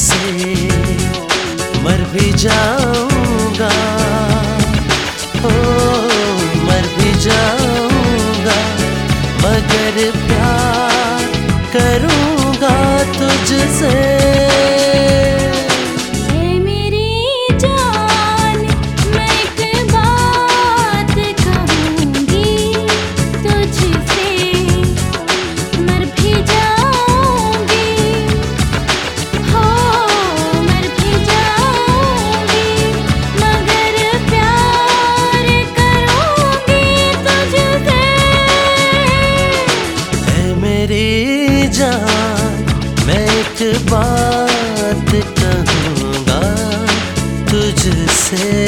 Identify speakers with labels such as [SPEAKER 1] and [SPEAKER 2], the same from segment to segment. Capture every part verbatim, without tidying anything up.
[SPEAKER 1] तुझसे मर भी जाऊंगा, ओ मर भी जाऊंगा, मगर प्यार करूंगा तुझसे। मैं एक बात कहूँगा तुझसे,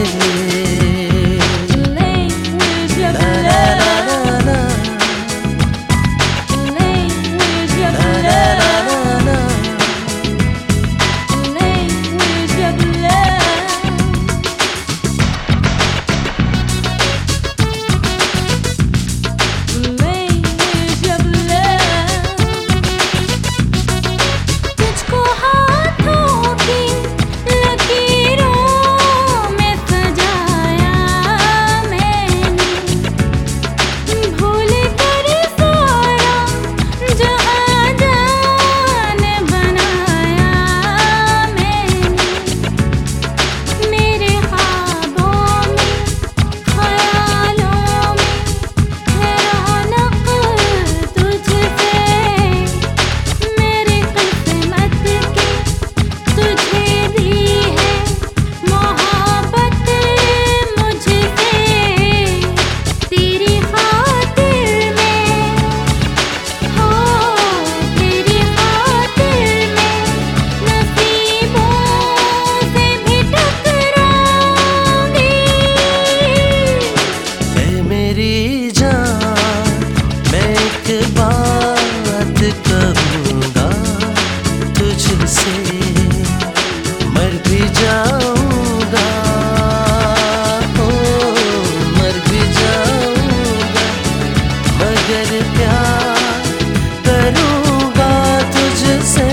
[SPEAKER 1] कहूँगा तुझसे मर भी जाऊंगा, ओ मर भी जाऊंगा, मगर प्यार करूँगा तुझसे।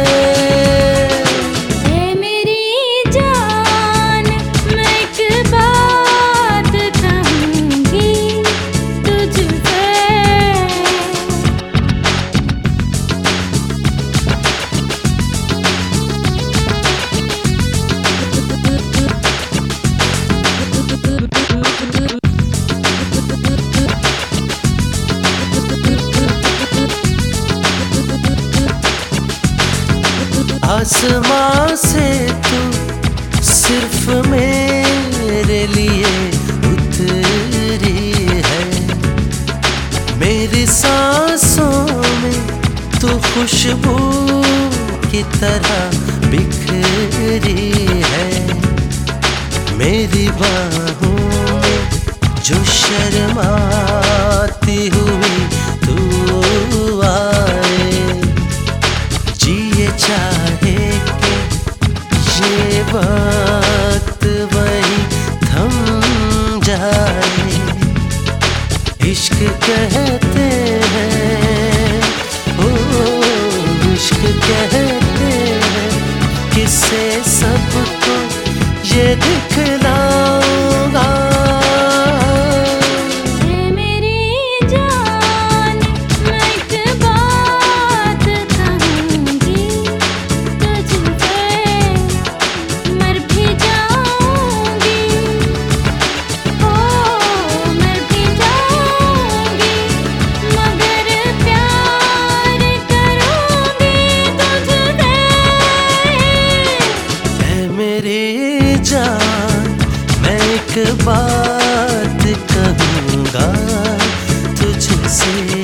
[SPEAKER 1] आसमां से तू सिर्फ मेरे लिए उतरी है, मेरी सांसों में तू खुशबू की तरह बिखरी है, मेरी बाहों में जो शर्माती हुई तू आए, जिए चाहे ये वक्त वही थम जाए, इश्क कहते हैं, ओ इश्क कहते हैं, किसे सबको ये दिखलाऊंगा। मैं एक बात कहूँगा तुझसे।